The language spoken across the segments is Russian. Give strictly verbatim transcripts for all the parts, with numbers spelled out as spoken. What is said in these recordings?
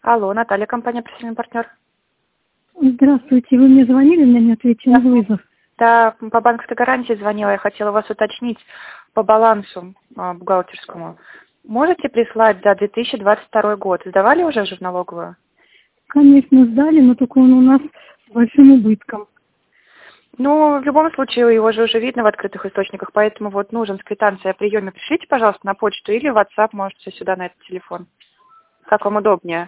Алло, Наталья, компания «Профессиональный партнер». Здравствуйте, вы мне звонили, на не ответили на вызов. Да, по банковской гарантии звонила, я хотела вас уточнить по балансу а, бухгалтерскому. Можете прислать за две тысячи двадцать второй год? Сдавали уже же в налоговую? Конечно, сдали, но только он у нас с большим убытком. Ну, в любом случае, его же уже видно в открытых источниках, поэтому вот нужен с квитанцией о приеме. Пришлите, пожалуйста, на почту или в WhatsApp можете сюда, на этот телефон. Как вам удобнее.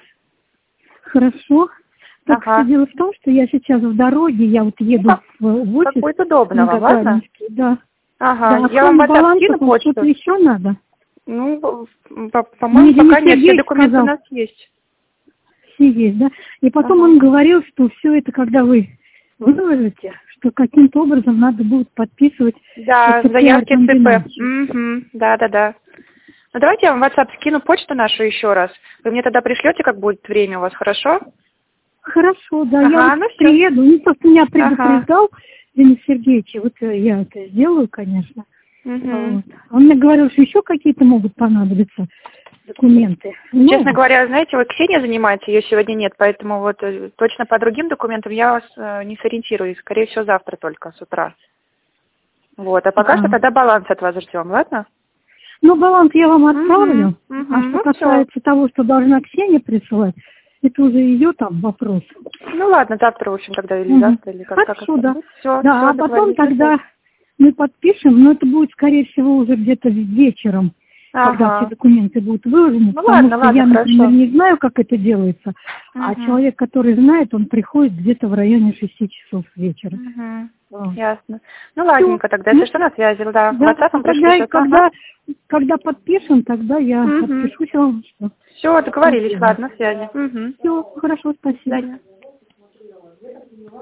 Хорошо. Так, Ага. дело в том, что я сейчас в дороге, я вот еду Ну, в, в офис. как будет удобно вам, ладно? Да. Ага, Да, я вам в WhatsApp баланс, скину почту. что-то еще надо? Ну, по- по-моему, Мне пока Денис нет, все Сергеевич документы сказал. у нас есть. Все есть, да? И потом Ага. он говорил, что все это, когда вы выложите, что каким-то образом надо будет подписывать Да, ЦП заявки ЦП. комбинацию. Угу. Да, да, да. Ну давайте я вам в WhatsApp скину почту нашу еще раз. Вы мне тогда пришлете, как будет время у вас, хорошо? Хорошо, да, Ага, я ну вот всё. приеду. Ну, просто меня Ага. предупреждал Денис Сергеевич, вот э, я это сделаю, конечно. Угу. Вот. Он мне говорил, что еще какие-то могут понадобиться документы. Ну, Честно говоря, знаете, вот Ксения занимается, ее сегодня нет, поэтому вот э, точно по другим документам я вас э, не сориентирую. Скорее всего, завтра только с утра. Вот, а пока ага. что тогда баланс от вас ждем, ладно? Ну, баланс я вам отправлю. Угу, угу. А что Ну, касается того, что должна Ксения присылать, это уже ее там вопрос. Ну ладно, завтра, в общем, тогда или Угу. завтра, или как как Хорошо, да. Все, Да, все, а потом договорились. тогда мы подпишем, но это будет, скорее всего, уже где-то вечером, когда все Ага. документы будут выложены, Ну потому ладно, что ладно, я, например, хорошо. не знаю, как это делается, а Угу. человек, который знает, он приходит где-то в районе шести часов вечера. Угу. Вот. Ясно. Ну ладненько, тогда, Ну, если что, на связи, да. В да, WhatsApp вам пришлю тогда, и сейчас. когда, когда подпишем, тогда я Угу. отпишусь вам, что Все, договорились, сделаем. ладно, на связи. Угу. Все, хорошо, До спасибо. свидания.